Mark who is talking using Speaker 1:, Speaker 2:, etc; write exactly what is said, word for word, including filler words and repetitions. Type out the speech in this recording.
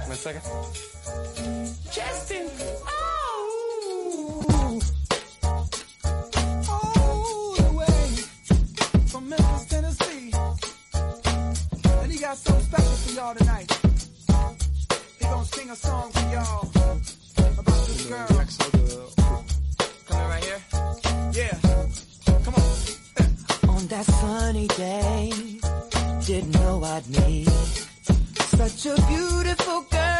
Speaker 1: One second.
Speaker 2: Justin. Oh.
Speaker 3: All the way from Memphis, Tennessee. And he got something special for y'all tonight. He gonna sing a song